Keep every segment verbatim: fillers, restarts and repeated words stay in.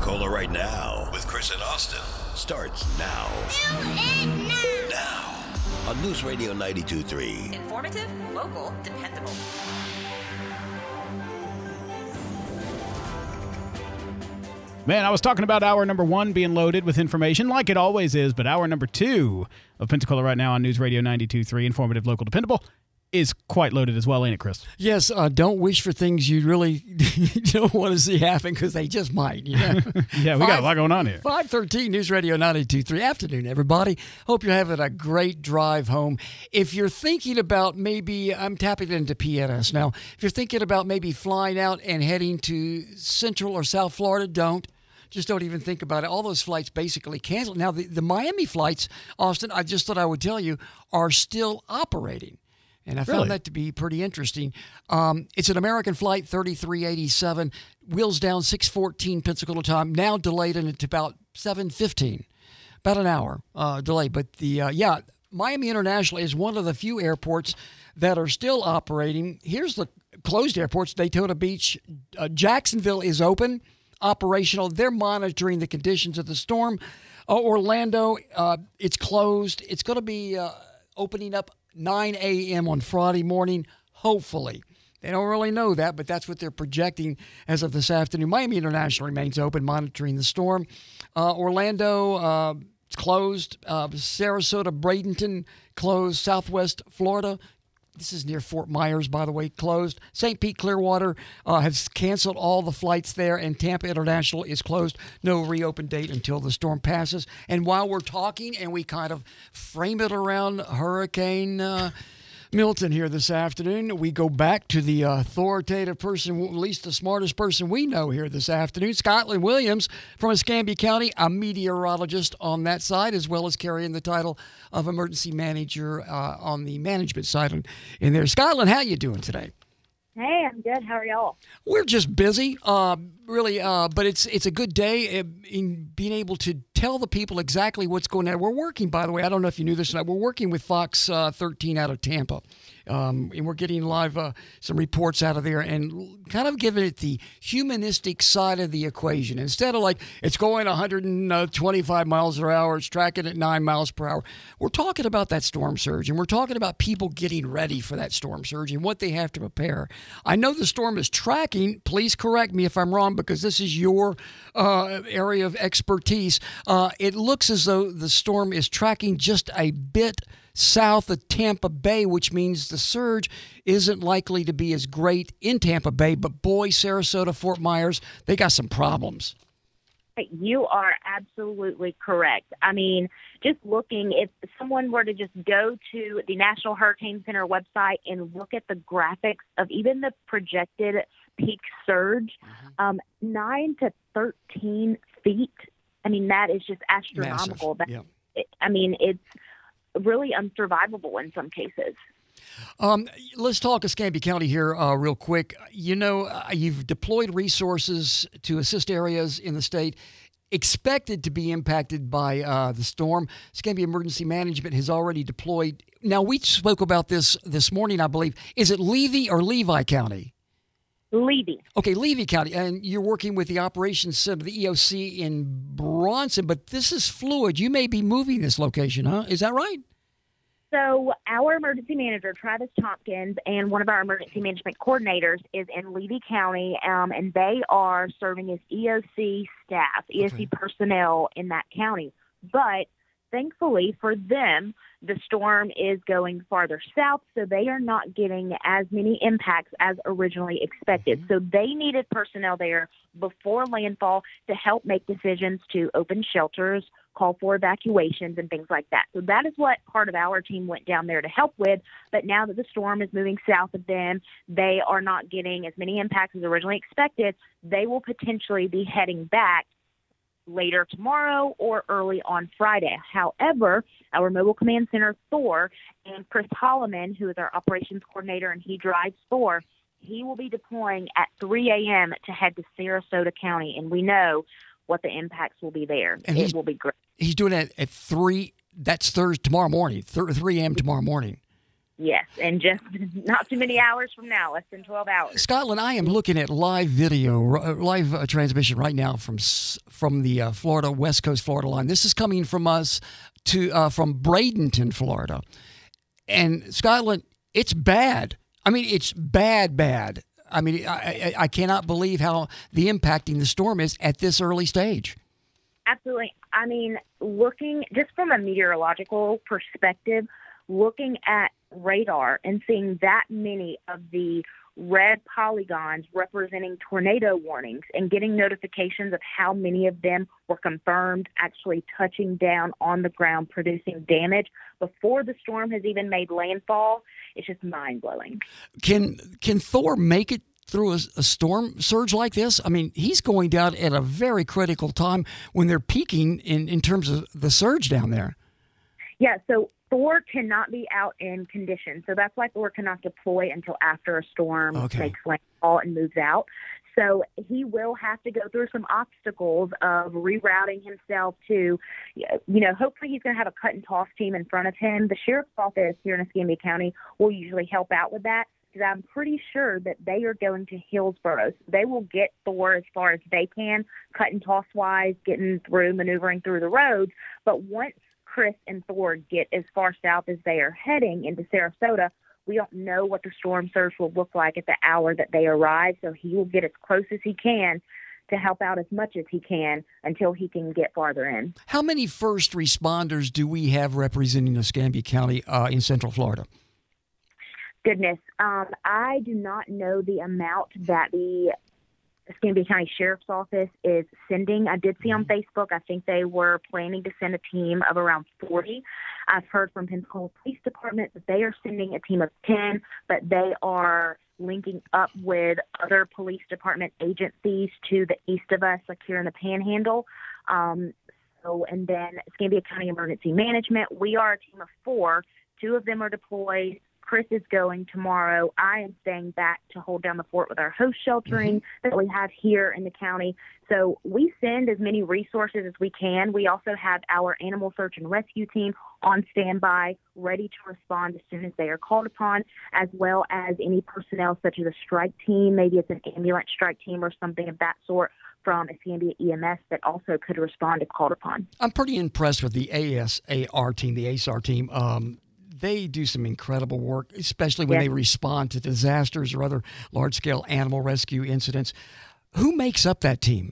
Pensacola right now with Chris and Austin starts now. now. Now. On News Radio ninety-two point three. Informative, local, dependable. Man, I was talking about hour number one being loaded with information, like it always is, but hour number two of Pensacola right now on News Radio ninety-two point three, informative, local, dependable, is quite loaded as well, ain't it, Chris? Yes, uh, don't wish for things you really don't want to see happen because they just might. You know? Yeah, we Five, got a lot going on here. five thirteen News Radio ninety-two point three. Afternoon, everybody. Hope you're having a great drive home. If you're thinking about maybe, I'm tapping into P N S now, if you're thinking about maybe flying out and heading to Central or South Florida, don't. Just don't even think about it. All those flights basically canceled. Now, the, the Miami flights, Austin, I just thought I would tell you, are still operating. And I found really? that to be pretty interesting. Um, it's an American flight, thirty-three eighty-seven, wheels down six fourteen Pensacola time, now delayed into about seven fifteen, about an hour uh, delay. But, the uh, yeah, Miami International is one of the few airports that are still operating. Here's the closed airports. Daytona Beach, uh, Jacksonville is open, operational. They're monitoring the conditions of the storm. Uh, Orlando, uh, it's closed. It's going to be uh, opening up nine a.m. on Friday morning, hopefully. They don't really know that, but that's what they're projecting as of this afternoon. Miami International remains open, monitoring the storm. Uh, Orlando, uh, it's closed. Uh, Sarasota, Bradenton, closed. Southwest Florida, this is near Fort Myers, by the way, closed. Saint Pete, Clearwater uh, has canceled all the flights there, and Tampa International is closed. No reopen date until the storm passes. And while we're talking and we kind of frame it around Hurricane uh, Milton here this afternoon, we go back to the authoritative person, at least the smartest person we know here this afternoon, Scotland Williams from Escambia County, a meteorologist on that side, as well as carrying the title of emergency manager uh, on the management side in there. Scotland, how you doing today? Hey, I'm good. How are y'all? We're just busy, uh, really, uh, but it's it's a good day in being able to tell the people exactly what's going on. We're working, by the way, I don't know if you knew this or not, we're working with Fox uh, thirteen out of Tampa, um, and we're getting live uh, some reports out of there and kind of giving it the humanistic side of the equation. Instead of like, it's going one hundred twenty-five miles per hour, it's tracking at nine miles per hour. We're talking about that storm surge, and we're talking about people getting ready for that storm surge and what they have to prepare. I know the storm is tracking. Please correct me if I'm wrong, because this is your uh, area of expertise. Uh, it looks as though the storm is tracking just a bit south of Tampa Bay, which means the surge isn't likely to be as great in Tampa Bay. But boy, Sarasota, Fort Myers, they got some problems. You are absolutely correct. I mean, just looking, if someone were to just go to the National Hurricane Center website and look at the graphics of even the projected peak surge, mm-hmm. um, nine to thirteen feet. I mean, that is just astronomical. That, yeah. it, I mean, it's really unsurvivable in some cases. Um, let's talk Escambia County here uh, real quick. You know, uh, you've deployed resources to assist areas in the state expected to be impacted by uh, the storm. Escambia Emergency Management has already deployed. Now, we spoke about this this morning, I believe. Is it Levy or Levi County? Levy. Okay, Levy County. And you're working with the Operations Center, the E O C in Bronson, but this is fluid. You may be moving this location, huh? Is that right? So our emergency manager, Travis Tompkins, and one of our emergency management coordinators is in Levy County, um, and they are serving as E O C staff, E O C okay. personnel in that county. But thankfully for them, the storm is going farther south, so they are not getting as many impacts as originally expected. Mm-hmm. So they needed personnel there before landfall to help make decisions to open shelters, call for evacuations, and things like that. So that is what part of our team went down there to help with. But now that the storm is moving south of them, they are not getting as many impacts as originally expected. They will potentially be heading back later tomorrow or early on Friday. However, our Mobile Command Center, Thor, and Chris Holloman, who is our operations coordinator, and he drives Thor, he will be deploying at three a.m. to head to Sarasota County, and we know what the impacts will be there. And it will be great. He's doing it at three, that's Thursday, tomorrow morning, three a.m. tomorrow morning. Yes, and just not too many hours from now, less than twelve hours. Scotland, I am looking at live video, uh, live uh, transmission right now from from the uh, Florida, West Coast Florida line. This is coming from us to uh, from Bradenton, Florida. And Scotland, it's bad. I mean, it's bad, bad. I mean, I, I, I cannot believe how the impacting the storm is at this early stage. Absolutely. I mean, looking just from a meteorological perspective, looking at radar and seeing that many of the red polygons representing tornado warnings and getting notifications of how many of them were confirmed actually touching down on the ground, producing damage before the storm has even made landfall, it's just mind-blowing. Can can Thor make it through a, a storm surge like this? I mean, he's going down at a very critical time when they're peaking in, in terms of the surge down there. Yeah, so Thor cannot be out in condition. So that's why Thor cannot deploy until after a storm okay. makes landfall and moves out. So he will have to go through some obstacles of rerouting himself to, you know, hopefully he's going to have a cut and toss team in front of him. The sheriff's office here in Escambia County will usually help out with that, because I'm pretty sure that they are going to Hillsborough. So they will get Thor as far as they can, cut and toss wise, getting through, maneuvering through the roads. But once Chris and Thor get as far south as they are heading into Sarasota, we don't know what the storm surge will look like at the hour that they arrive, so he will get as close as he can to help out as much as he can until he can get farther in. How many first responders do we have representing Escambia County uh, in Central Florida? Goodness, um, I do not know the amount that the Escambia County Sheriff's Office is sending. I did see on Facebook, I think they were planning to send a team of around forty. I've heard from Pensacola Police Department that they are sending a team of ten, but they are linking up with other police department agencies to the east of us, like here in the Panhandle. Um, so, and then Escambia County Emergency Management, we are a team of four. Two of them are deployed. Chris is going tomorrow. I am staying back to hold down the fort with our host sheltering mm-hmm. that we have here in the county. So we send as many resources as we can. We also have our animal search and rescue team on standby, ready to respond as soon as they are called upon, as well as any personnel such as a strike team. Maybe it's an ambulance strike team or something of that sort from Escambia E M S that also could respond if called upon. I'm pretty impressed with the A S A R team, the A S A R team. Um, They do some incredible work, especially when yes. they respond to disasters or other large-scale animal rescue incidents. Who makes up that team?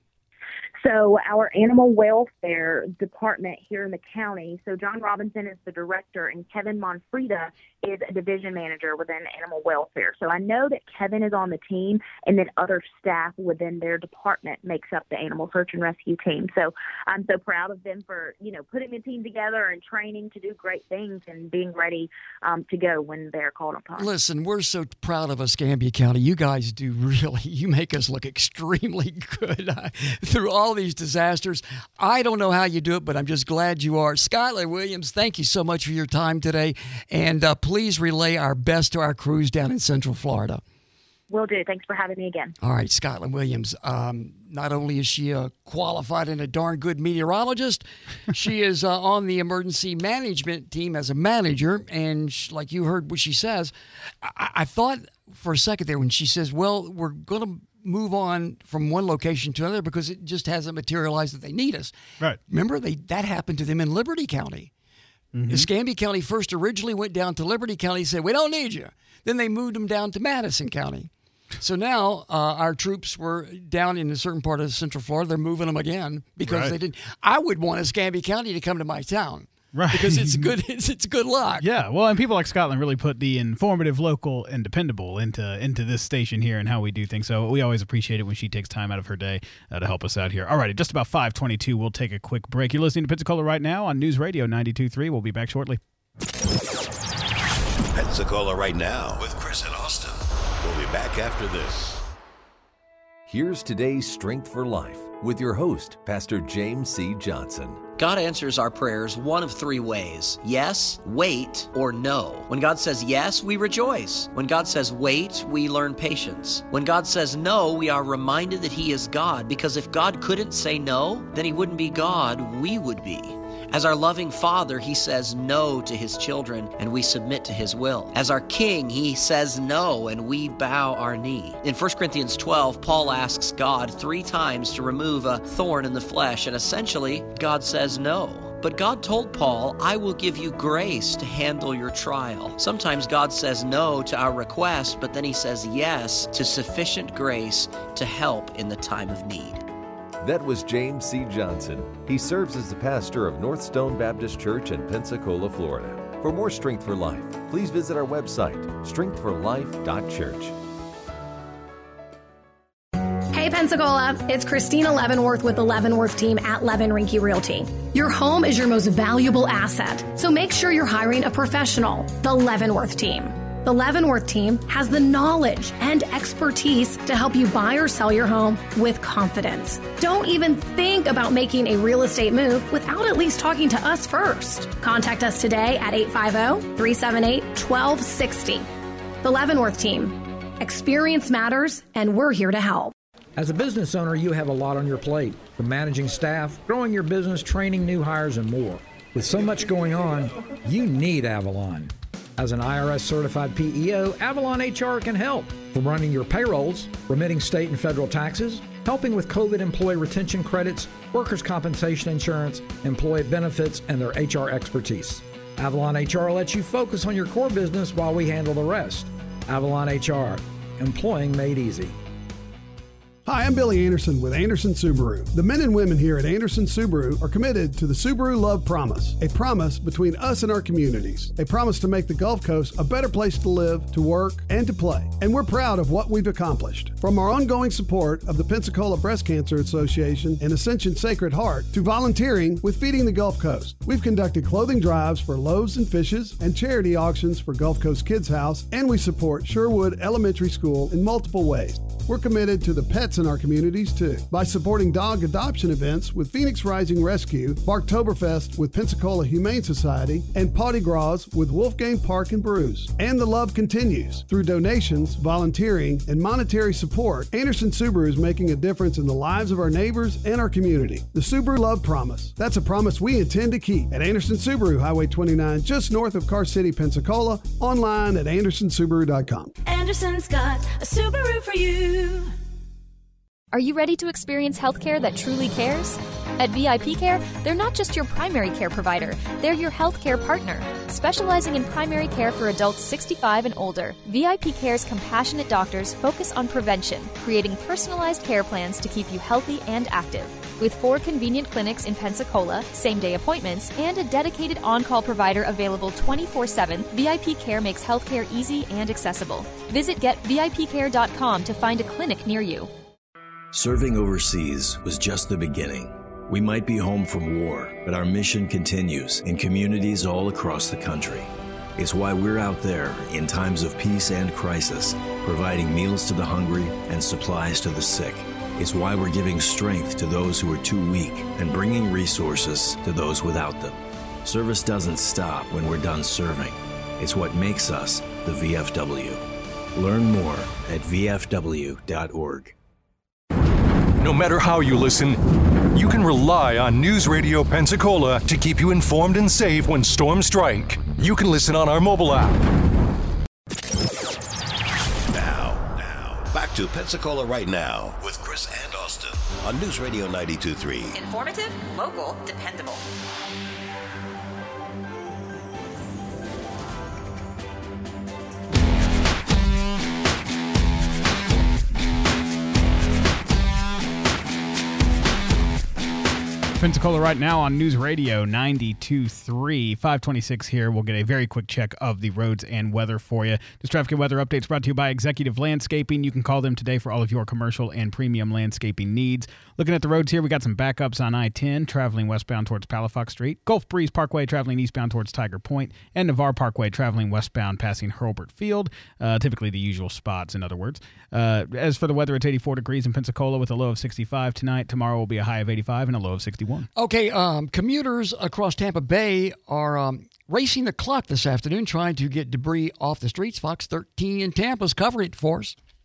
So our animal welfare department here in the county, so John Robinson is the director and Kevin Monfrida is a division manager within animal welfare. So I know that Kevin is on the team, and then other staff within their department makes up the animal search and rescue team. So I'm so proud of them for, you know, putting the team together and training to do great things and being ready um, to go when they're called upon. Listen, we're so proud of Escambia County. You guys do really, you make us look extremely good through all these disasters. I don't know how you do it, but I'm just glad you are. Skylar Williams, thank you so much for your time today. And uh, please relay our best to our crews down in Central Florida. Will do. Thanks for having me again. All right, Scotland Williams. Um, not only is she a qualified and a darn good meteorologist, she is uh, on the emergency management team as a manager. And she, like you heard what she says, I, I thought for a second there when she says, well, we're going to move on from one location to another because it just hasn't materialized that they need us. Right. Remember, they that happened to them in Liberty County. Mm-hmm. Escambia County first originally went down to Liberty County and said, we don't need you. Then they moved them down to Madison County. So now uh, our troops were down in a certain part of Central Florida. They're moving them again because right. they didn't. I would want Escambia County to come to my town. Right. Because it's good it's, it's good luck. Yeah. Well, and people like Scotland really put the informative, local, and dependable into into this station here and how we do things. So we always appreciate it when she takes time out of her day uh, to help us out here. All right, at just about five twenty-two, we'll take a quick break. You're listening to Pensacola right now on News Radio ninety-two point three. We'll be back shortly. Pensacola right now with Chris and Austin. We'll be back after this. Here's today's Strength for Life with your host, Pastor James C. Johnson. God answers our prayers one of three ways: yes, wait, or no. When God says yes, we rejoice. When God says wait, we learn patience. When God says no, we are reminded that He is God, because if God couldn't say no, then He wouldn't be God, we would be. As our loving Father, he says no to his children, and we submit to his will. As our King, he says no, and we bow our knee. In First Corinthians twelve, Paul asks God three times to remove a thorn in the flesh, and essentially, God says no. But God told Paul, I will give you grace to handle your trial. Sometimes God says no to our request, but then he says yes to sufficient grace to help in the time of need. That was James C. Johnson. He serves as the pastor of North Stone Baptist Church in Pensacola, Florida. For more Strength for Life, please visit our website, strength for life dot church. Hey Pensacola, it's Christina Leavenworth with the Leavenworth team at Levin Rinke Realty. Your home is your most valuable asset, so make sure you're hiring a professional, the Leavenworth team. The Leavenworth team has the knowledge and expertise to help you buy or sell your home with confidence. Don't even think about making a real estate move without at least talking to us first. Contact us today at eight five zero, three seven eight, one two six zero. The Leavenworth team. Experience matters, and we're here to help. As a business owner, you have a lot on your plate, from managing staff, growing your business, training new hires, and more. With so much going on, you need Avalon. As an I R S-certified P E O, Avalon H R can help. From running your payrolls, remitting state and federal taxes, helping with COVID employee retention credits, workers' compensation insurance, employee benefits, and their H R expertise. Avalon H R lets you focus on your core business while we handle the rest. Avalon H R, employing made easy. Hi, I'm Billy Anderson with Anderson Subaru. The men and women here at Anderson Subaru are committed to the Subaru Love Promise, a promise between us and our communities, a promise to make the Gulf Coast a better place to live, to work, and to play. And we're proud of what we've accomplished. From our ongoing support of the Pensacola Breast Cancer Association and Ascension Sacred Heart to volunteering with Feeding the Gulf Coast, we've conducted clothing drives for Loaves and Fishes and charity auctions for Gulf Coast Kids House, and we support Sherwood Elementary School in multiple ways. We're committed to the pets in our communities, too, by supporting dog adoption events with Phoenix Rising Rescue, Barktoberfest with Pensacola Humane Society, and Potty Gras with Wolfgang Park and Brews. And the love continues. Through donations, volunteering, and monetary support, Anderson Subaru is making a difference in the lives of our neighbors and our community. The Subaru Love Promise. That's a promise we intend to keep at Anderson Subaru, Highway twenty-nine, just north of Car City, Pensacola, online at anderson subaru dot com. Anderson's got a Subaru for you. Are you ready to experience healthcare that truly cares? At V I P Care, they're not just your primary care provider, they're your healthcare partner. Specializing in primary care for adults sixty-five and older, V I P Care's compassionate doctors focus on prevention, creating personalized care plans to keep you healthy and active. With four convenient clinics in Pensacola, same-day appointments, and a dedicated on-call provider available twenty-four seven, V I P Care makes healthcare easy and accessible. Visit get V I P care dot com to find a clinic near you. Serving overseas was just the beginning. We might be home from war, but our mission continues in communities all across the country. It's why we're out there in times of peace and crisis, providing meals to the hungry and supplies to the sick. It's why we're giving strength to those who are too weak and bringing resources to those without them. Service doesn't stop when we're done serving. It's what makes us the V F W. Learn more at v f w dot org. No matter how you listen, you can rely on News Radio Pensacola to keep you informed and safe when storms strike. You can listen on our mobile app. Now, now, back to Pensacola Right Now with Chris and Austin on News Radio ninety-two point three. Informative, local, dependable. Pensacola Right Now on News Radio ninety-two point three. five twenty-six here. We'll get a very quick check of the roads and weather for you. This traffic and weather updates brought to you by Executive Landscaping. You can call them today for all of your commercial and premium landscaping needs. Looking at the roads here, we got some backups on I ten traveling westbound towards Palafox Street, Gulf Breeze Parkway traveling eastbound towards Tiger Point, and Navarre Parkway traveling westbound passing Hurlburt Field. Uh, typically the usual spots, in other words. Uh, as for the weather, it's eighty-four degrees in Pensacola with a low of sixty-five tonight. Tomorrow will be a high of eighty-five and a low of sixty-one. Okay, um, commuters across Tampa Bay are um, racing the clock this afternoon, trying to get debris off the streets. Fox thirteen in Tampa's covering it for us.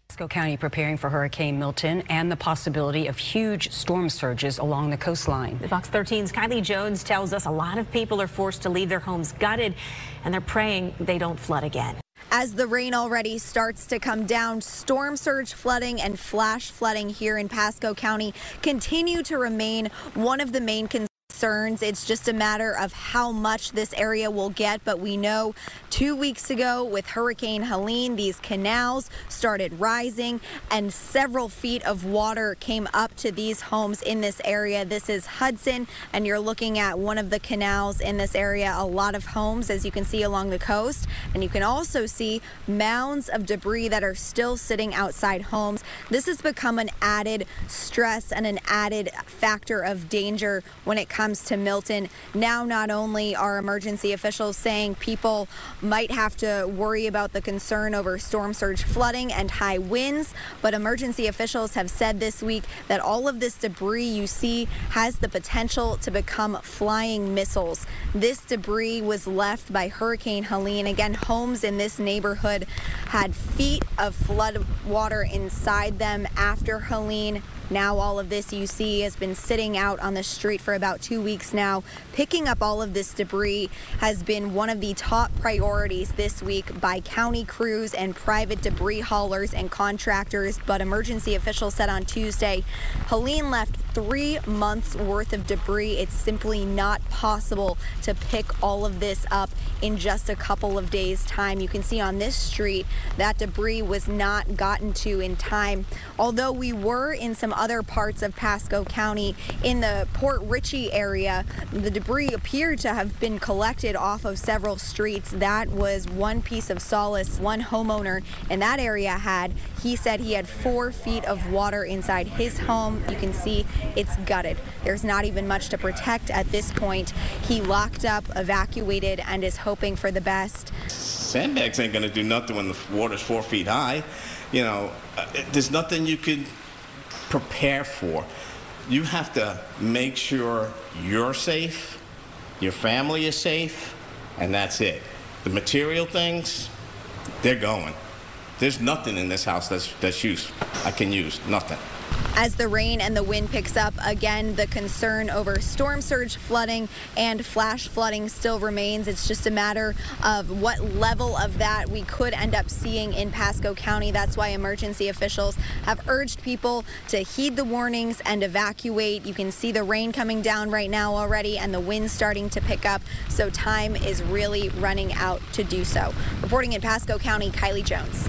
Pasco County preparing for Hurricane Milton and the possibility of huge storm surges along the coastline. Fox thirteen's Kylie Jones tells us a lot of people are forced to leave their homes gutted, and they're praying they don't flood again. As the rain already starts to come down, storm surge flooding and flash flooding here in Pasco County continue to remain one of the main concerns. It's just a matter of how much this area will get, but we know two weeks ago with Hurricane Helene, these canals started rising and several feet of water came up to these homes in this area. This is Hudson, and you're looking at one of the canals in this area. A lot of homes, as you can see, along the coast, and you can also see mounds of debris that are still sitting outside homes. This has become an added stress and an added factor of danger when it comes to Milton. Now, not only are emergency officials saying people might have to worry about the concern over storm surge flooding and high winds, but emergency officials have said this week that all of this debris you see has the potential to become flying missiles. This debris was left by Hurricane Helene. Again, homes in this neighborhood had feet of flood water inside them after Helene. Now all of this you see has been sitting out on the street for about two weeks now. Picking up all of this debris has been one of the top priorities this week by county crews and private debris haulers and contractors. But emergency officials said on Tuesday, Helene left three months worth of debris. It's simply not possible to pick all of this up in just a couple of days' time. You can see on this street that debris was not gotten to in time. Although we were in some other parts of Pasco County, in the Port Richey area, the debris appeared to have been collected off of several streets. That was one piece of solace one homeowner in that area had. He said he had four feet of water inside his home. You can see it's gutted. There's not even much to protect at this point. He locked up, evacuated, and is hoping for the best. Sandbags ain't gonna do nothing when the water's four feet high. You know, uh, there's nothing you could prepare for. You have to make sure you're safe, your family is safe, and that's it. The material things, they're going. There's nothing in this house that's that's used. I can use nothing. As the rain and the wind picks up, again, the concern over storm surge flooding and flash flooding still remains. It's just a matter of what level of that we could end up seeing in Pasco County. That's why emergency officials have urged people to heed the warnings and evacuate. You can see the rain coming down right now already and the wind starting to pick up, so time is really running out to do so. Reporting in Pasco County, Kylie Jones.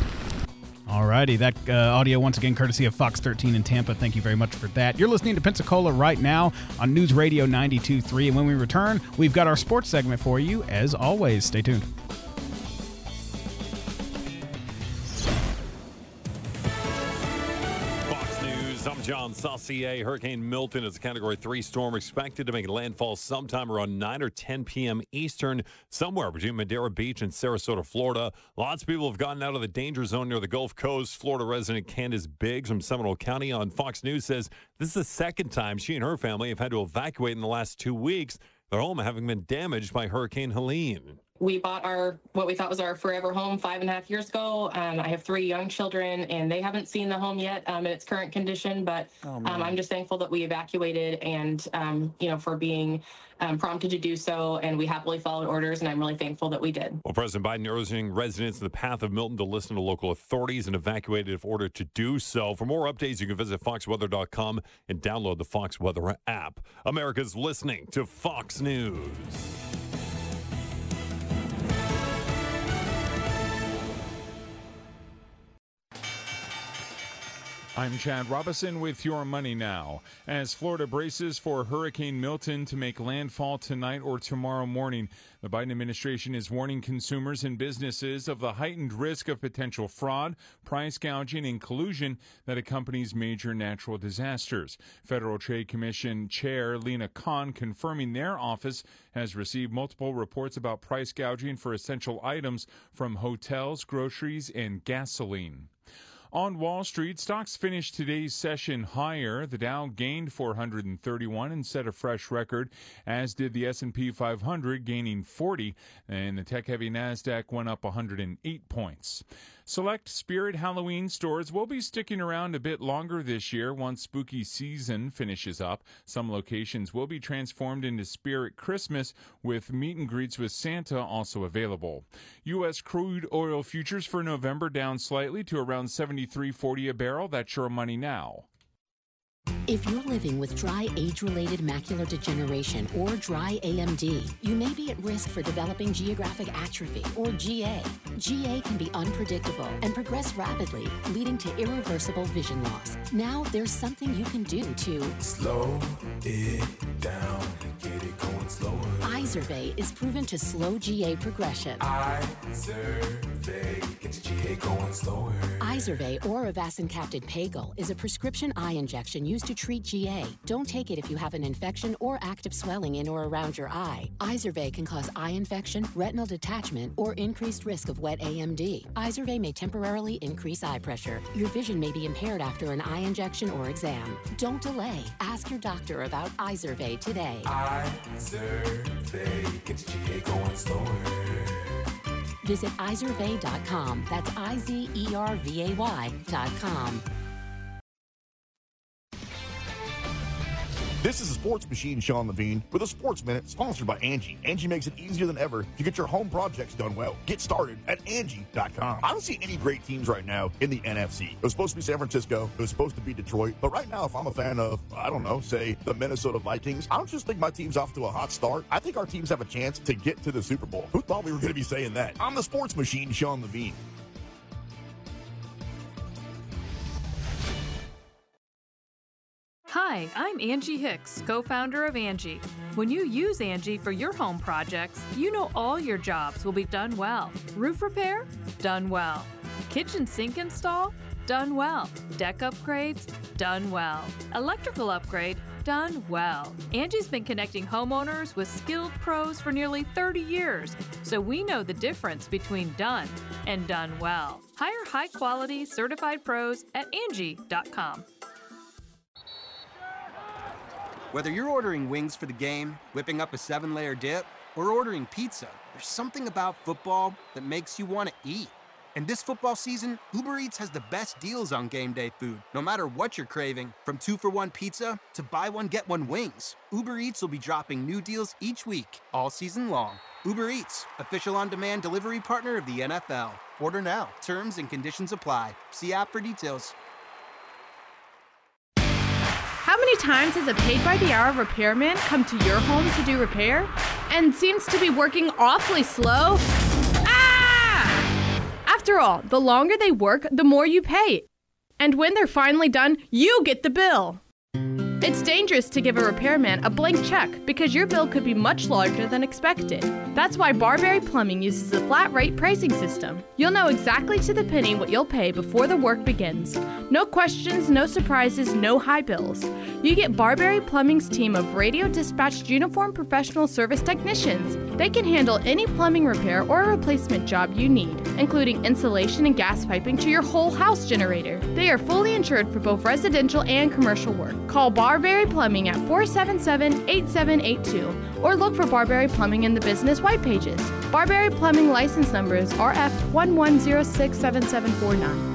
Alrighty, that uh, audio once again courtesy of Fox thirteen in Tampa. Thank you very much for that. You're listening to Pensacola right now on News Radio ninety-two point three, and when we return, we've got our sports segment for you. As always, stay tuned. I'm John Saucier. Hurricane Milton is a Category three storm expected to make landfall sometime around nine or ten p.m. Eastern, somewhere between Madeira Beach and Sarasota, Florida. Lots of people have gotten out of the danger zone near the Gulf Coast. Florida resident Candace Biggs from Seminole County on Fox News says this is the second time she and her family have had to evacuate in the last two weeks, their home having been damaged by Hurricane Helene. We bought our what we thought was our forever home five and a half years ago. Um, I have three young children, and they haven't seen the home yet um, in its current condition. But oh, um, I'm just thankful that we evacuated, and um, you know, for being um, prompted to do so, and we happily followed orders. And I'm really thankful that we did. Well, President Biden urging residents in the path of Milton to listen to local authorities and evacuate if ordered to do so. For more updates, you can visit fox weather dot com and download the Fox Weather app. America's listening to Fox News. I'm Chad Robinson with your money now. As Florida braces for Hurricane Milton to make landfall tonight or tomorrow morning, the Biden administration is warning consumers and businesses of the heightened risk of potential fraud, price gouging, and collusion that accompanies major natural disasters. Federal Trade Commission Chair Lena Khan confirming their office has received multiple reports about price gouging for essential items from hotels, groceries, and gasoline. On Wall Street, stocks finished today's session higher. The Dow gained four hundred thirty-one and set a fresh record, as did the S and P five hundred, gaining forty, and the tech-heavy NASDAQ went up one hundred eight points. Select Spirit Halloween stores will be sticking around a bit longer this year once spooky season finishes up. Some locations will be transformed into Spirit Christmas, with meet and greets with Santa also available. U S crude oil futures for November down slightly to around seventy-three forty a barrel. That's your money now. If you're living with dry age-related macular degeneration or dry A M D, you may be at risk for developing geographic atrophy or G A. G A can be unpredictable and progress rapidly, leading to irreversible vision loss. Now there's something you can do to slow it down, get it going slower. Izervay is proven to slow G A progression. Izervay, get your G A going slower. Izervay or avacincaptad pagel is a prescription eye injection used to treat G A. Don't take it if you have an infection or active swelling in or around your eye. Izervay can cause eye infection, retinal detachment, or increased risk of wet A M D. Izervay may temporarily increase eye pressure. Your vision may be impaired after an eye injection or exam. Don't delay. Ask your doctor about Izervay today. Izervay, get your G A going slower. Visit izervay dot com. That's I Z E R V A Y dot com. This is the Sports Machine, Sean Levine, with a Sports Minute sponsored by Angie. Angie makes it easier than ever to get your home projects done well. Get started at Angie dot com. I don't see any great teams right now in the N F C. It was supposed to be San Francisco. It was supposed to be Detroit. But right now, if I'm a fan of, I don't know, say the Minnesota Vikings, I don't just think my team's off to a hot start. I think our teams have a chance to get to the Super Bowl. Who thought we were going to be saying that? I'm the Sports Machine, Sean Levine. Hi, I'm Angie Hicks, co-founder of Angie. When you use Angie for your home projects, you know all your jobs will be done well. Roof repair? Done well. Kitchen sink install? Done well. Deck upgrades? Done well. Electrical upgrade? Done well. Angie's been connecting homeowners with skilled pros for nearly thirty years, so we know the difference between done and done well. Hire high-quality, certified pros at Angie dot com. Whether you're ordering wings for the game, whipping up a seven-layer dip, or ordering pizza, there's something about football that makes you want to eat. And this football season, Uber Eats has the best deals on game day food. No matter what you're craving, from two-for-one pizza to buy-one-get-one wings, Uber Eats will be dropping new deals each week, all season long. Uber Eats, official on-demand delivery partner of the N F L. Order now. Terms and conditions apply. See app for details. How many times has a paid-by-the-hour repairman come to your home to do repair and seems to be working awfully slow? Ah! After all, the longer they work, the more you pay. And when they're finally done, you get the bill. It's dangerous to give a repairman a blank check because your bill could be much larger than expected. That's why Barberry Plumbing uses a flat rate pricing system. You'll know exactly to the penny what you'll pay before the work begins. No questions, no surprises, no high bills. You get Barberry Plumbing's team of radio dispatched uniformed professional service technicians. They can handle any plumbing repair or replacement job you need, including insulation and gas piping to your whole house generator. They are fully insured for both residential and commercial work. Call Barberry Plumbing at four seven seven, eight seven eight two or look for Barberry Plumbing in the business white pages. Barberry Plumbing license number is R F one one zero six seven seven four nine.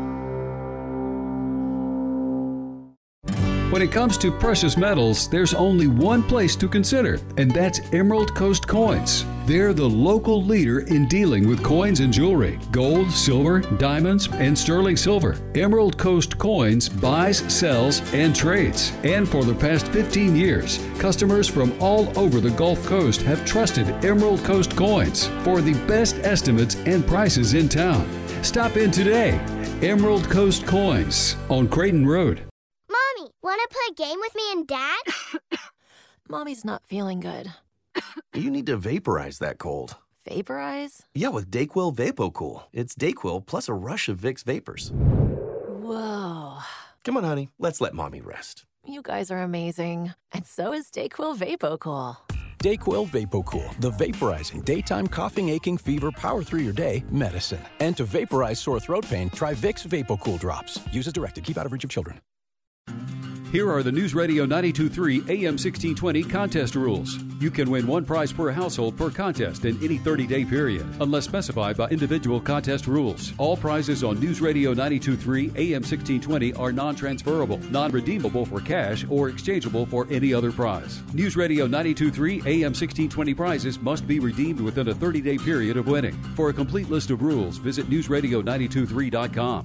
When it comes to precious metals, there's only one place to consider, and that's Emerald Coast Coins. They're the local leader in dealing with coins and jewelry, gold, silver, diamonds, and sterling silver. Emerald Coast Coins buys, sells, and trades. And for the past fifteen years, customers from all over the Gulf Coast have trusted Emerald Coast Coins for the best estimates and prices in town. Stop in today. Emerald Coast Coins on Creighton Road. Mommy, want to play a game with me and Dad? Mommy's not feeling good. You need to vaporize that cold. Vaporize? Yeah, with Dayquil VapoCool. It's Dayquil plus a rush of Vicks vapors. Whoa. Come on, honey. Let's let Mommy rest. You guys are amazing. And so is Dayquil VapoCool. Dayquil VapoCool, the vaporizing daytime coughing, aching, fever, power through your day medicine. And to vaporize sore throat pain, try Vicks VapoCool drops. Use as directed. Keep out of reach of children. Here are the News Radio ninety-two point three A M sixteen twenty contest rules. You can win one prize per household per contest in any thirty-day period, unless specified by individual contest rules. All prizes on News Radio ninety-two point three A M sixteen twenty are non-transferable, non-redeemable for cash, or exchangeable for any other prize. News Radio ninety-two point three A M sixteen twenty prizes must be redeemed within a thirty-day period of winning. For a complete list of rules, visit news radio nine two three dot com.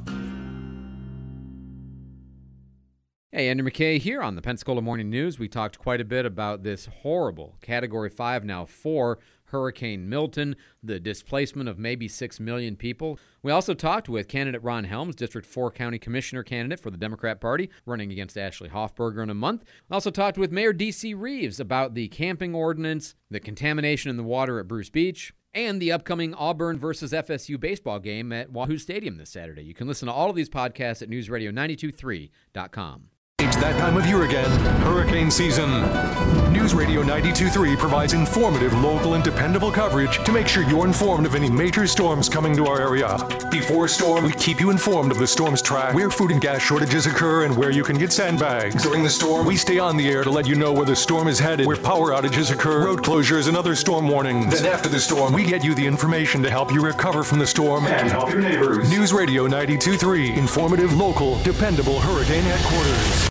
Hey, Andrew McKay here on the Pensacola Morning News. We talked quite a bit about this horrible Category five, now four, Hurricane Milton, the displacement of maybe six million people. We also talked with candidate Ron Helms, District four County Commissioner candidate for the Democrat Party, running against Ashley Hoffberger in a month. We also talked with Mayor D C Reeves about the camping ordinance, the contamination in the water at Bruce Beach, and the upcoming Auburn versus F S U baseball game at Wahoo Stadium this Saturday. You can listen to all of these podcasts at news radio nine two three dot com. It's that time of year again, hurricane season. News Radio ninety-two point three provides informative, local, and dependable coverage to make sure you're informed of any major storms coming to our area. Before a storm, we keep you informed of the storm's track, where food and gas shortages occur, and where you can get sandbags. During the storm, we stay on the air to let you know where the storm is headed, where power outages occur, road closures, and other storm warnings. Then after the storm, we get you the information to help you recover from the storm and help your neighbors. News Radio ninety-two point three, informative, local, dependable hurricane headquarters.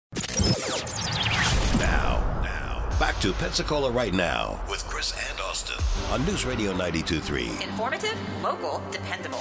Now, now, back to Pensacola Right Now with Chris and Austin on News Radio ninety-two point three. Informative, local, dependable.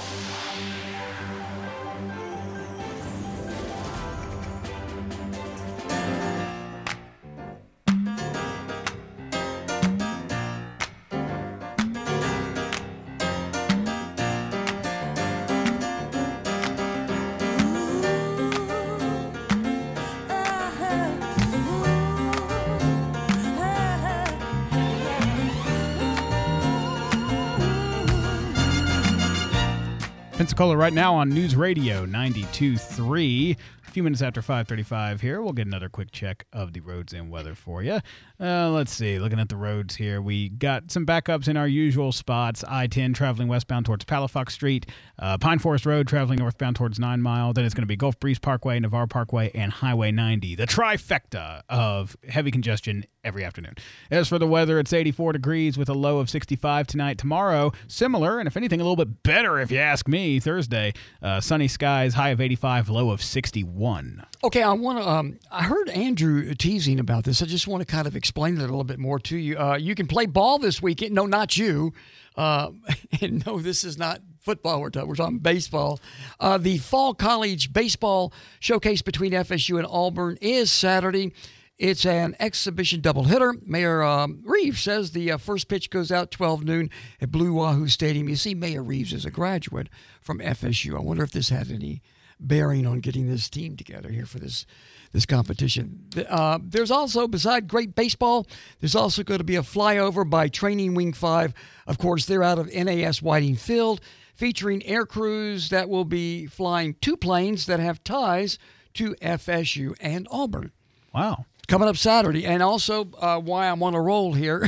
Pensacola right now on News Radio ninety-two point three. A few minutes after five thirty-five here, we'll get another quick check of the roads and weather for you. Uh, let's see. Looking at the roads here, we got some backups in our usual spots. I ten traveling westbound towards Palafox Street, uh, Pine Forest Road traveling northbound towards Nine Mile. Then it's going to be Gulf Breeze Parkway, Navarre Parkway, and Highway ninety. The trifecta of heavy congestion every afternoon. As for the weather, it's eighty-four degrees with a low of sixty-five tonight. Tomorrow, similar, and if anything, a little bit better if you ask me. Thursday, uh, sunny skies, high of eighty-five, low of sixty-one. Okay, I want to. Um, I heard Andrew teasing about this. I just want to kind of explain it a little bit more to you. Uh, you can play ball this weekend. No, not you. Uh, and no, this is not football. We're talking, we're talking baseball. Uh, the Fall College Baseball Showcase between F S U and Auburn is Saturday. It's an exhibition doubleheader. Mayor um, Reeves says the uh, first pitch goes out twelve noon at Blue Wahoo Stadium. You see, Mayor Reeves is a graduate from F S U. I wonder if this had any bearing on getting this team together here for this this competition. Uh, there's also, beside great baseball, there's also going to be a flyover by Training Wing five. Of course, they're out of N A S Whiting Field, featuring air crews that will be flying two planes that have ties to F S U and Auburn. Wow. Coming up Saturday. And also, uh, why I'm on a roll here,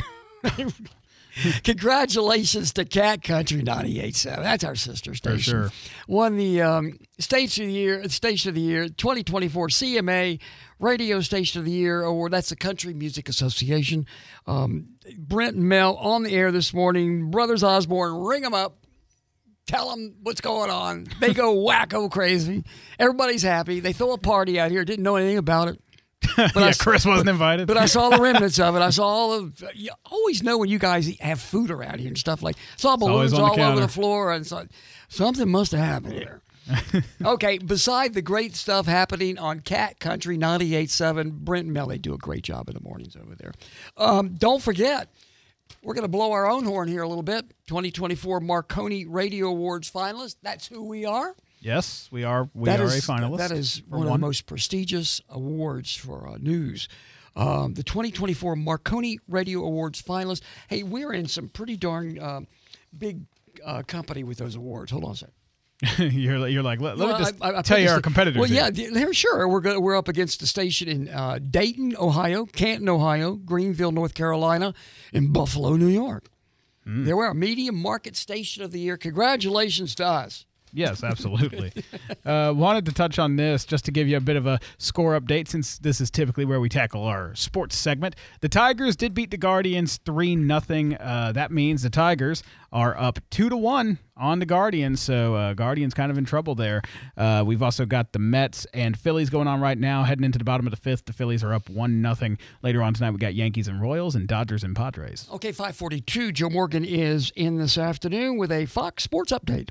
congratulations to Cat Country ninety-eight point seven. That's our sister station. For sure. Won the um, Station of the Year, Station of the Year twenty twenty-four C M A Radio Station of the Year Award. That's the Country Music Association. Um, Brent and Mel on the air this morning. Brothers Osborne, ring them up. Tell them what's going on. They go wacko crazy. Everybody's happy. They throw a party out here. Didn't know anything about it. But yeah, I, Chris wasn't invited. But I saw the remnants of it. I saw all of. You always know when you guys have food around here and stuff like. Saw balloons all the over the floor, and so, something must have happened here. Okay, beside the great stuff happening on Cat Country ninety-eight point seven, Brent and Mel, they do a great job in the mornings over there. Um, don't forget, we're going to blow our own horn here a little bit. twenty twenty-four Marconi Radio Awards finalists. That's who we are. Yes, we are. We that are is, a finalist. That is one, one of the most prestigious awards for uh, news. Um, the twenty twenty-four Marconi Radio Awards finalists. Hey, we're in some pretty darn uh, big uh, company with those awards. Hold on a second. you're, you're like, let, well, let me just I, I tell you our the, competitors. Well, yeah, here. they're sure. We're go, we're up against a station in uh, Dayton, Ohio, Canton, Ohio, Greenville, North Carolina, and Buffalo, New York. Mm. They were a Media Market Station of the Year. Congratulations to us. Yes, absolutely. uh, wanted to touch on this just to give you a bit of a score update, since this is typically where we tackle our sports segment. The Tigers did beat the Guardians three nothing. Uh, that means the Tigers are up two to one on the Guardians, so uh, Guardians kind of in trouble there. Uh, we've also got the Mets and Phillies going on right now, heading into the bottom of the fifth. The Phillies are up one nothing. Later on tonight, we got Yankees and Royals and Dodgers and Padres. Okay, five forty-two. Joe Morgan is in this afternoon with a Fox Sports update.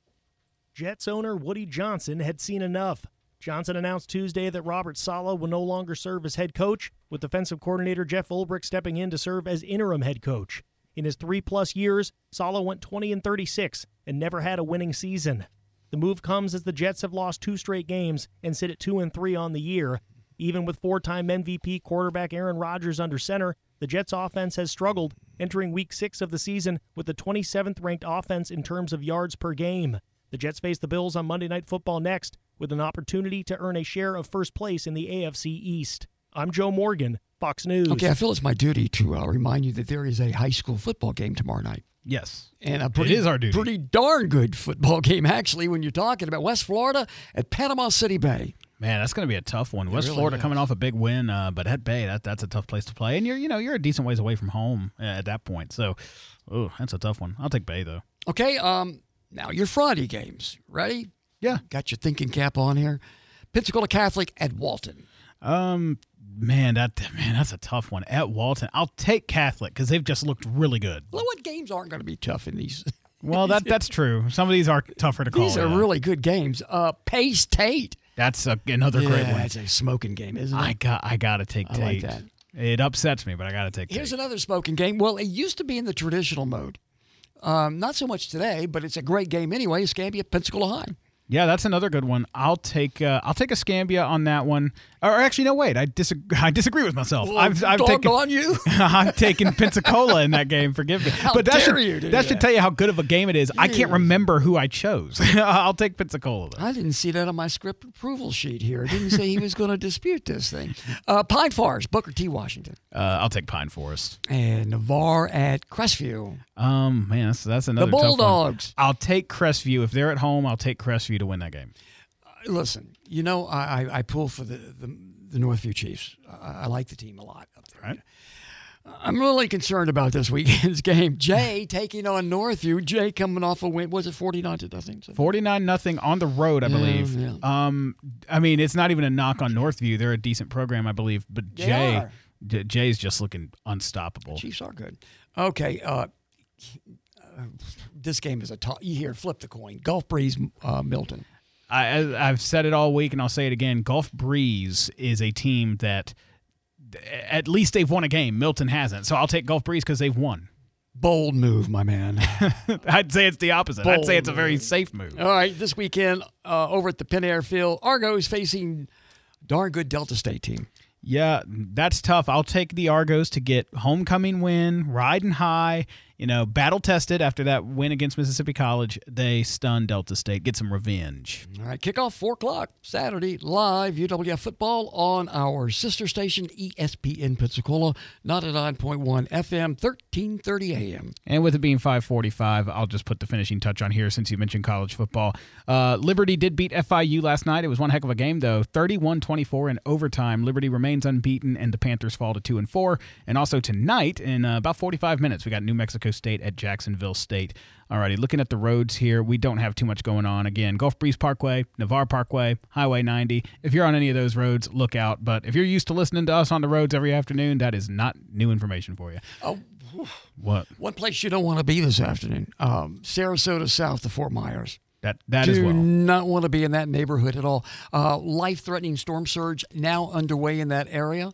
Jets owner Woody Johnson had seen enough. Johnson announced Tuesday that Robert Saleh will no longer serve as head coach, with defensive coordinator Jeff Ulbrich stepping in to serve as interim head coach. In his three-plus years, Saleh went twenty and thirty-six and never had a winning season. The move comes as the Jets have lost two straight games and sit at two and three on the year. Even with four-time M V P quarterback Aaron Rodgers under center, the Jets' offense has struggled, entering week six of the season with the twenty-seventh ranked offense in terms of yards per game. The Jets face the Bills on Monday Night Football next, with an opportunity to earn a share of first place in the A F C East. I'm Joe Morgan, Fox News. Okay, I feel it's my duty to uh, remind you that there is a high school football game tomorrow night. Yes. And a pretty, it is our duty. Pretty darn good football game, actually, when you're talking about West Florida at Panama City Bay. Man, that's going to be a tough one. It West really Florida is. coming off a big win, uh, but at Bay, that that's a tough place to play. And you're you know you're a decent ways away from home uh, at that point. So, oh, that's a tough one. I'll take Bay though. Okay, um, now your Friday games. Ready? Yeah. Got your thinking cap on here. Pensacola Catholic at Walton. Um, man, that man, that's a tough one. At Walton, I'll take Catholic because they've just looked really good. Well, what games aren't going to be tough in these? Well, that that's true. Some of these are tougher to call. These are yeah. really good games. Uh, Pace Tate. That's a, another yeah, great one. It's a smoking game, isn't it? I got I got to take I Tate. like that. It upsets me, but I got to take Here's Tate. another smoking game. Well, it used to be in the traditional mode. Um, not so much today, but it's a great game anyway. Escambia, Pensacola High. Yeah, that's another good one. I'll take uh, I'll take Escambia on that one. Or actually, no, wait. I disagree. I disagree with myself. Well, I've, I've taken on you. I'm taking Pensacola in that game. Forgive me. How but that dare should, you do that that? should tell you how good of a game it is. I can't Yes. remember who I chose. I'll take Pensacola though. I didn't see that on my script approval sheet here. It didn't say he was going to dispute this thing. Uh, Pine Forest, Booker T. Washington. Uh, I'll take Pine Forest. And Navarre at Crestview. Um, man, that's, that's another The tough one. Bulldogs. I'll take Crestview if they're at home. I'll take Crestview to win that game. Uh, listen, you know, I, I, I pull for the, the, the Northview Chiefs. I, I like the team a lot up there. Right. I'm really concerned about this weekend's game. Jay taking on Northview. Jay coming off a win. Was it forty-nine to nothing? Forty-nine nothing on the road, I Yeah, believe. yeah. Um, I mean, it's not even a knock on Northview. They're a decent program, I believe. But They Jay, are. J- Jay's just looking unstoppable. Chiefs are good. Okay. Uh, uh, this game is a toss. You hear flip the coin. Gulf Breeze, uh, Milton. I, I- I've said it all week, and I'll say it again. Gulf Breeze is a team that at least they've won a game. Milton hasn't. So I'll take Gulf Breeze because they've won. Bold move, my man. I'd say it's the opposite. I'd Bold say it's a very move. safe move. All right, this weekend uh, over at the Penn Air Field, Argos facing darn good Delta State team. Yeah, that's tough. I'll take the Argos to get homecoming win, riding high, you know, battle tested after that win against Mississippi College. They stunned Delta State, get some revenge. All right, kickoff four o'clock Saturday, live U W F football on our sister station E S P N Pensacola, ninety-nine point one F M, thirteen thirty A M. And with it being five forty-five, I'll just put the finishing touch on here since you mentioned college football. Uh, Liberty did beat F I U last night. It was one heck of a game, though. thirty-one twenty-four in overtime. Liberty remains unbeaten, and the Panthers fall to two and four. And also tonight, in uh, about forty-five minutes, we got New Mexico State at Jacksonville State. Alrighty, looking at the roads here, we don't have too much going on. Again, Gulf Breeze Parkway, Navarre Parkway, Highway ninety. If you're on any of those roads, look out. But if you're used to listening to us on the roads every afternoon, that is not new information for you. Oh, What? one place you don't want to be this afternoon, um, Sarasota south to Fort Myers. That that Do as well. not want to be in that neighborhood at all. Uh, life-threatening storm surge now underway in that area.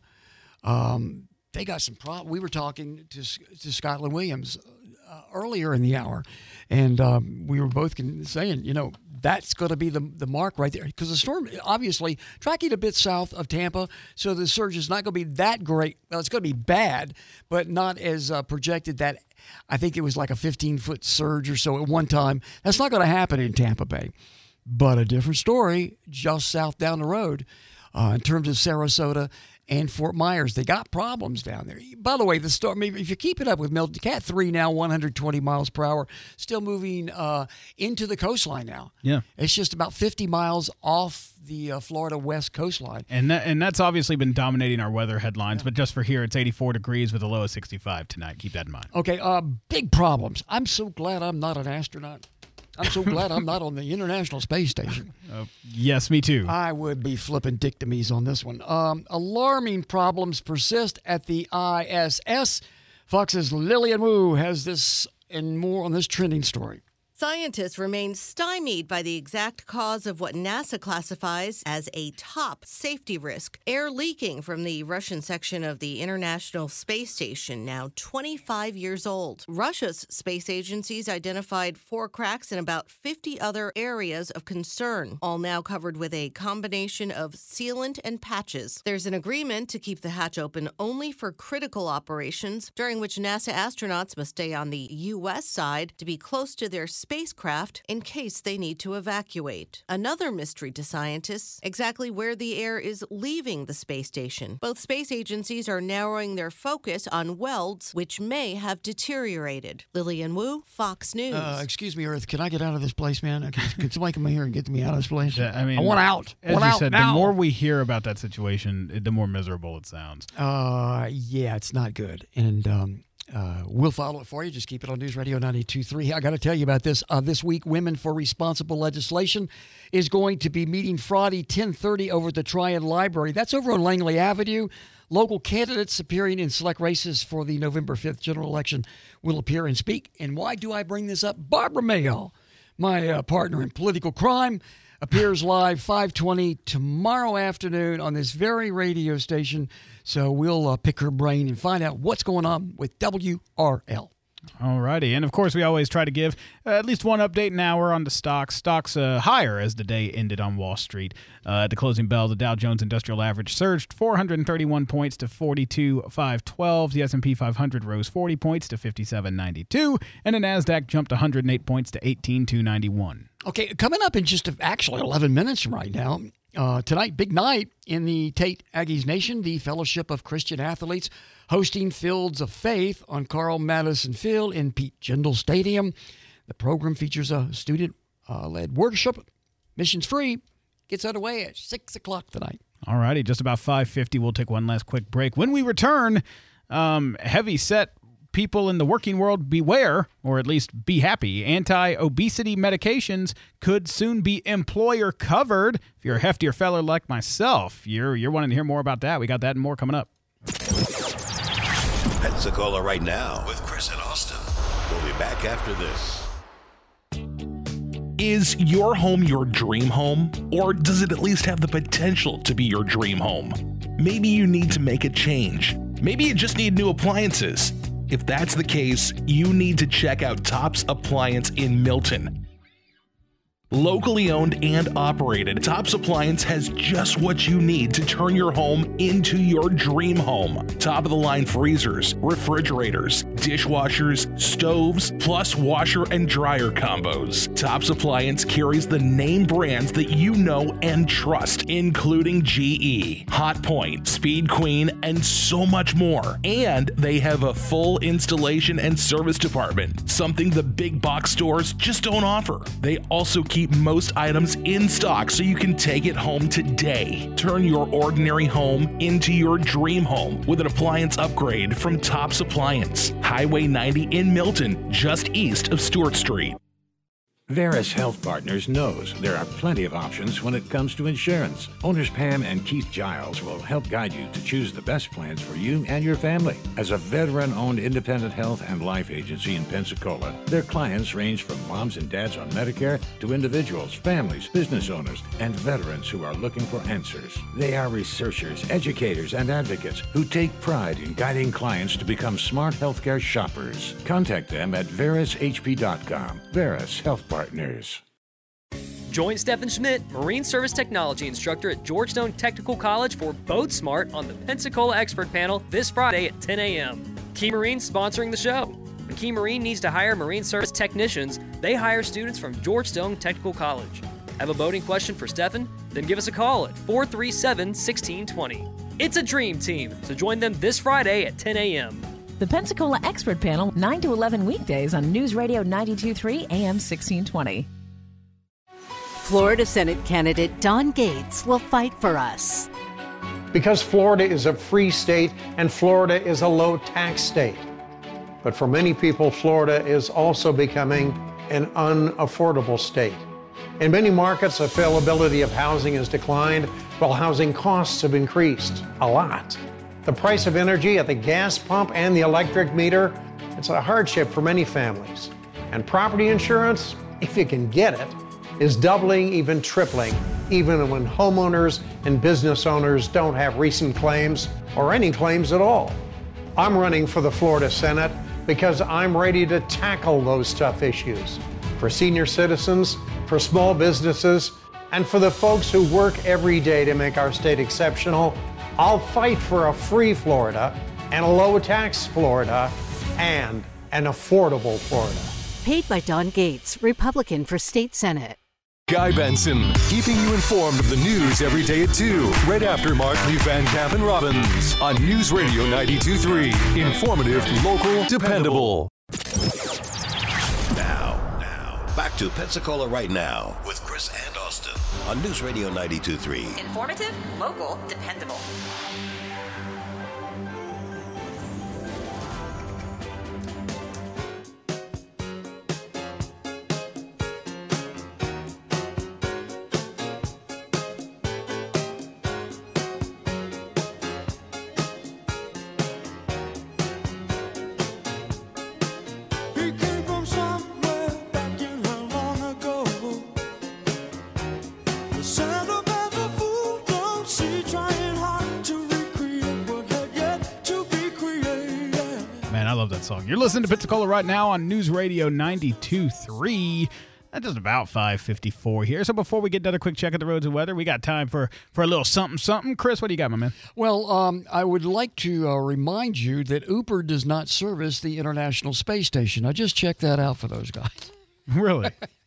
Um, they got some problems. We were talking to to Scotland Williams uh, earlier in the hour, and um, we were both con- saying, you know, that's going to be the the mark right there because the storm obviously tracking a bit south of Tampa, so the surge is not going to be that great. Well, it's going to be bad, but not as uh, projected. That I think it was like a fifteen foot surge or so at one time. That's not going to happen in Tampa Bay, but a different story just south down the road uh, in terms of Sarasota and Fort Myers. They got problems down there. By the way, the storm, if you keep it up with Milton, Cat three now, one hundred twenty miles per hour, still moving uh, into the coastline now. Yeah. It's just about fifty miles off the uh, Florida west coastline. And that, and that's obviously been dominating our weather headlines, yeah. But just for here, it's eighty-four degrees with a low of sixty-five tonight. Keep that in mind. Okay, uh, big problems. I'm so glad I'm not an astronaut. I'm so glad I'm not on the International Space Station. Uh, yes, me too. I would be flipping dictomies on this one. Um, alarming problems persist at the I S S. Fox's Lillian Wu has this and more on this trending story. Scientists remain stymied by the exact cause of what NASA classifies as a top safety risk, air leaking from the Russian section of the International Space Station, now twenty-five years old. Russia's space agencies identified four cracks in about fifty other areas of concern, all now covered with a combination of sealant and patches. There's an agreement to keep the hatch open only for critical operations, during which NASA astronauts must stay on the U S side to be close to their space spacecraft in case they need to evacuate. Another mystery to scientists, exactly where the air is leaving the space station. Both space agencies are narrowing their focus on welds, which may have deteriorated. Lillian Wu, Fox News. Uh, excuse me, Earth, can I get out of this place, man? Can, can somebody come in here and get me out of this place? Yeah, I mean, I want out. As want you out said, now. the more we hear about that situation, the more miserable it sounds. Uh, yeah, it's not good. And, um, Uh, we'll follow it for you. Just keep it on News Radio ninety-two point three. I got to tell you about this. Uh, this week, Women for Responsible Legislation is going to be meeting Friday, ten thirty over at the Triad Library. That's over on Langley Avenue. Local candidates appearing in select races for the November fifth general election will appear and speak. And why do I bring this up? Barbara Mayall, my uh, partner in political crime, appears live five twenty tomorrow afternoon on this very radio station. So we'll uh, pick her brain and find out what's going on with W R L. All righty. And, of course, we always try to give uh, at least one update an hour on the stocks. Stocks uh, higher as the day ended on Wall Street. Uh, at the closing bell, the Dow Jones Industrial Average surged four hundred thirty-one points to forty-two thousand five hundred twelve. The S and P five hundred rose forty points to fifty-seven ninety-two. And the NASDAQ jumped one hundred eight points to eighteen thousand two hundred ninety-one. Okay, coming up in just actually eleven minutes from right now, uh, tonight, big night in the Tate Aggies Nation, the Fellowship of Christian Athletes hosting Fields of Faith on Carl Madison Field in Pete Jindal Stadium. The program features a student-led uh, worship, missions free, gets underway at six o'clock tonight. All righty, just about five fifty. We'll take one last quick break. When we return, um, heavy set people in the working world beware, or at least be happy. Anti-obesity medications could soon be employer covered. If you're a heftier fella like myself, you're you're wanting to hear more about that. We got that and more coming up. Pensacola right now with Chris and Austin. We'll be back after this. Is your home your dream home? Or does it at least have the potential to be your dream home? Maybe you need to make a change. Maybe you just need new appliances. If that's the case, you need to check out Tops Appliance in Milton. Locally owned and operated, Tops Appliance has just what you need to turn your home into your dream home. Top-of-the-line freezers, refrigerators, dishwashers, stoves, plus washer and dryer combos. Tops Appliance carries the name brands that you know and trust, including G E, Hotpoint, Speed Queen, and so much more. And they have a full installation and service department, something the big box stores just don't offer. They also keep most items in stock so you can take it home today. Turn your ordinary home into your dream home with an appliance upgrade from Tops Appliance. Highway ninety in Milton, just east of Stewart Street. Veris Health Partners knows there are plenty of options when it comes to insurance. Owners Pam and Keith Giles will help guide you to choose the best plans for you and your family. As a veteran-owned independent health and life agency in Pensacola, their clients range from moms and dads on Medicare to individuals, families, business owners, and veterans who are looking for answers. They are researchers, educators, and advocates who take pride in guiding clients to become smart healthcare shoppers. Contact them at veris h p dot com. Veris Health Partners. Partners. Join Stephen Schmidt, Marine Service Technology Instructor at Georgetown Technical College for Boat Smart on the Pensacola Expert Panel this Friday at ten a.m. Key Marine's sponsoring the show. When Key Marine needs to hire Marine Service technicians, they hire students from Georgetown Technical College. Have a boating question for Stephen? Then give us a call at four three seven, one six two zero. It's a dream team, so join them this Friday at ten a.m. The Pensacola Expert Panel, nine to eleven weekdays on News Radio ninety-two point three A M sixteen twenty. Florida Senate candidate Don Gates will fight for us. Because Florida is a free state and Florida is a low-tax state. But for many people, Florida is also becoming an unaffordable state. In many markets, availability of housing has declined while housing costs have increased a lot. The price of energy at the gas pump and the electric meter, it's a hardship for many families. And property insurance, if you can get it, is doubling, even tripling, even when homeowners and business owners don't have recent claims or any claims at all. I'm running for the Florida Senate because I'm ready to tackle those tough issues for senior citizens, for small businesses, and for the folks who work every day to make our state exceptional. I'll fight for a free Florida and a low-tax Florida and an affordable Florida. Paid by Don Gates, Republican for State Senate. Guy Benson, keeping you informed of the news every day at two, right after Mark Lee Van Camp and Robbins on News Radio ninety-two point three. Informative, local, dependable. Now, now, back to Pensacola Right Now with Chris and Austin on News Radio ninety-two point three. Informative, local, dependable. Song. You're listening to Pensacola Right Now on News Radio ninety-two point three. That's just about five fifty-four here. So before we get another quick check of the roads and weather, we got time for, for a little something, something. Chris, what do you got, my man? Well, um, I would like to uh, remind you that Uber does not service the International Space Station. I just checked that out for those guys. Really?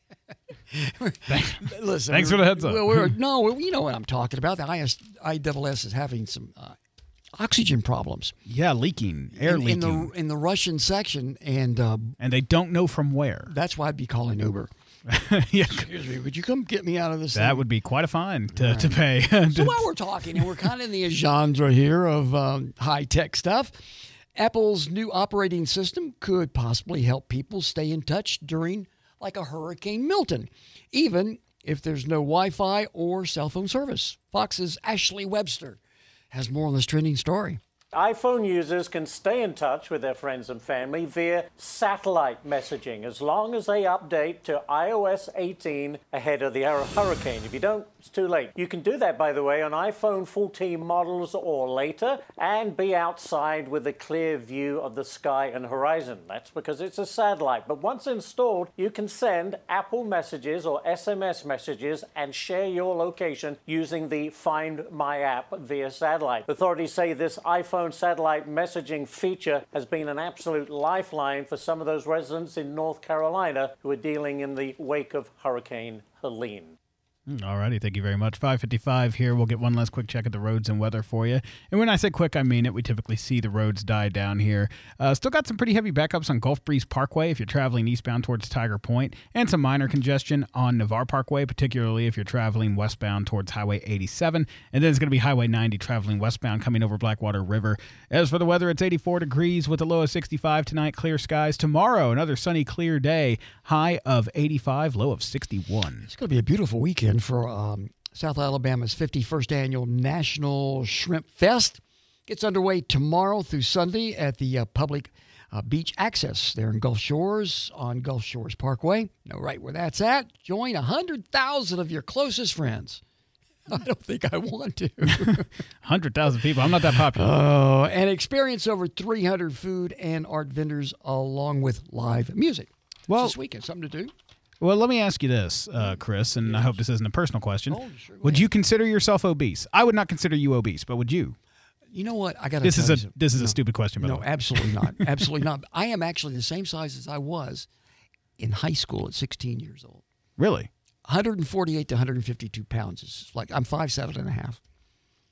Listen, thanks for the heads up. We're, we're, no, you know what I'm talking about. The I S, I S S is having some uh, oxygen problems. Yeah, leaking, air in, leaking. In the, in the Russian section. And uh, and they don't know from where. That's why I'd be calling Uber. Yeah. Excuse me, would you come get me out of this That thing? would be quite a fine to, Right. to pay. So while we're talking, and we're kind of in the genre here of um, high-tech stuff, Apple's new operating system could possibly help people stay in touch during like a Hurricane Milton, even if there's no Wi-Fi or cell phone service. Fox's Ashley Webster has more on this trending story. iPhone users can stay in touch with their friends and family via satellite messaging as long as they update to i O S eighteen ahead of the hurricane. If you don't, it's too late. You can do that, by the way, on iPhone fourteen models or later and be outside with a clear view of the sky and horizon. That's because it's a satellite. But once installed, you can send Apple messages or S M S messages and share your location using the Find My app via satellite. Authorities say this iPhone satellite messaging feature has been an absolute lifeline for some of those residents in North Carolina who are dealing in the wake of Hurricane Helene. All righty, thank you very much. five fifty-five here. We'll get one last quick check at the roads and weather for you. And when I say quick, I mean it. We typically see the roads die down here. Uh, still got some pretty heavy backups on Gulf Breeze Parkway if you're traveling eastbound towards Tiger Point, and some minor congestion on Navarre Parkway, particularly if you're traveling westbound towards Highway eighty-seven. And then it's going to be Highway ninety traveling westbound coming over Blackwater River. As for the weather, it's eighty-four degrees with a low of sixty-five tonight, clear skies. Tomorrow, another sunny, clear day, high of eighty-five, low of sixty-one. It's going to be a beautiful weekend for um, South Alabama's fifty-first Annual National Shrimp Fest. Gets underway tomorrow through Sunday at the uh, public uh, beach access there in Gulf Shores on Gulf Shores Parkway. Know right where that's at. Join one hundred thousand of your closest friends. I don't think I want to. one hundred thousand people. I'm not that popular. Oh, and experience over three hundred food and art vendors along with live music. Well, It's this weekend, something to do. Well, let me ask you this, uh, Chris, and I hope this isn't a personal question. Oh, sure, would you consider yourself obese? I would not consider you obese, but would you? You know what? I got to. This is tell a you something. this is no, a stupid question, by No, the way. absolutely not. Absolutely not. I am actually the same size as I was in high school at sixteen years old. Really? one forty-eight to one fifty-two pounds is like I'm five seven and a half.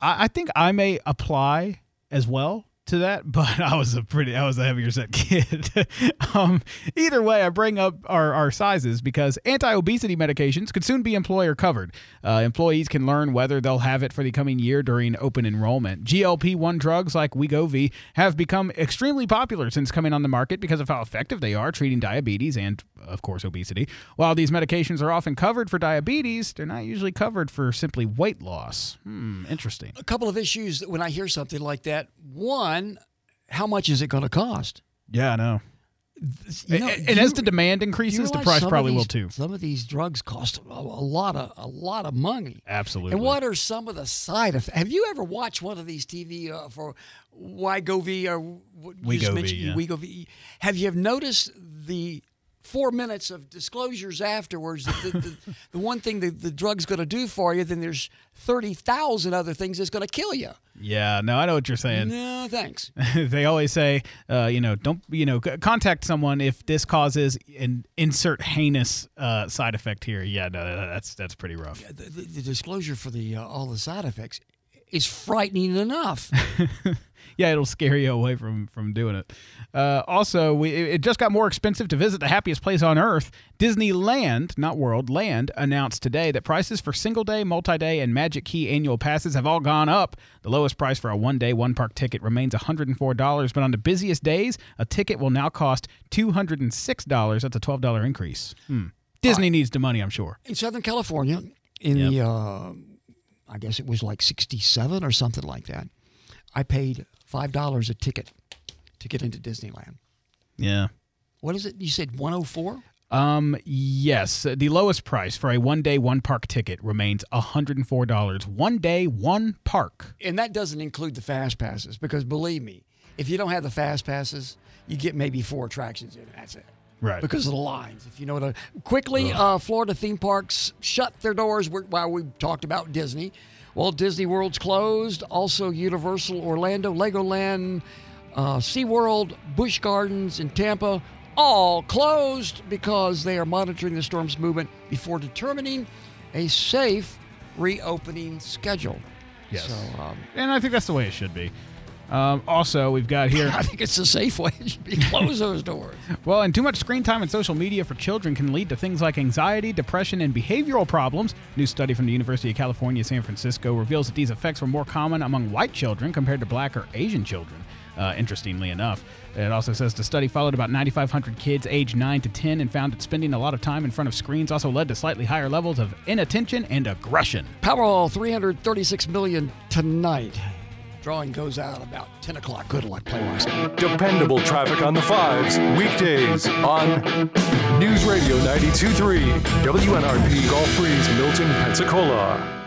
I, I think I may apply as well to that, but I was a pretty, I was a heavier set kid. um, either way, I bring up our, our sizes because anti-obesity medications could soon be employer covered. Uh, employees can learn whether they'll have it for the coming year during open enrollment. G L P one drugs like Wegovy have become extremely popular since coming on the market because of how effective they are treating diabetes and, of course, obesity. While these medications are often covered for diabetes, they're not usually covered for simply weight loss. Hmm, interesting. A couple of issues that when I hear something like that. One, how much is it going to cost? Yeah, I know. You know, and, and you, as the demand increases, the price probably these, will too. Some of these drugs cost a, a lot of a lot of money. Absolutely. And what are some of the side effects? Have you ever watched one of these T V uh, for Wegovy or what you just mentioned? Yeah. Wegovy. Have you noticed the four minutes of disclosures afterwards? The, the, the, the one thing that the drug's going to do for you, then there's thirty thousand other things that's going to kill you. Yeah, no, I know what you're saying. No, thanks. They always say, uh, you know, don't, you know, c- contact someone if this causes an insert heinous uh, side effect here. Yeah, no, that's that's pretty rough. Yeah, the, the, the disclosure for the uh, all the side effects is frightening enough. Yeah, it'll scare you away from, from doing it. Uh, also, we, it just got more expensive to visit the happiest place on Earth. Disneyland, not World, Land, announced today that prices for single-day, multi-day, and Magic Key annual passes have all gone up. The lowest price for a one-day, one-park ticket remains one hundred four dollars, but on the busiest days, a ticket will now cost two hundred six dollars. That's a twelve dollars increase. Hmm. Disney right. needs the money, I'm sure. In Southern California, in yep. the, uh, I guess it was like sixty-seven or something like that, I paid five dollars a ticket to get into Disneyland. Yeah. What is it? You said one oh four? Um, yes. The lowest price for a one-day, one-park ticket remains one hundred four dollars. One day, one park. And that doesn't include the fast passes because, believe me, if you don't have the fast passes, you get maybe four attractions in. That's it. Right. Because of the lines, if you know what I Quickly, uh, Florida theme parks shut their doors while we talked about Disney. Walt Disney World's closed. Also, Universal Orlando, Legoland, uh, SeaWorld, Busch Gardens in Tampa, all closed because they are monitoring the storm's movement before determining a safe reopening schedule. Yes. So, um, and I think that's the way it should be. Um, also, we've got here... I think it's the safe way. It should be close those doors. Well, and too much screen time and social media for children can lead to things like anxiety, depression, and behavioral problems. A new study from the University of California, San Francisco reveals that these effects were more common among white children compared to black or Asian children, uh, interestingly enough. It also says the study followed about nine thousand five hundred kids aged nine to ten and found that spending a lot of time in front of screens also led to slightly higher levels of inattention and aggression. Powerball three hundred thirty-six million dollars tonight. Drawing goes out about ten o'clock. Good luck, Playwise. Dependable traffic on the fives, weekdays on News Radio ninety-two point three, W N R P, Gulf Breeze, Milton, Pensacola.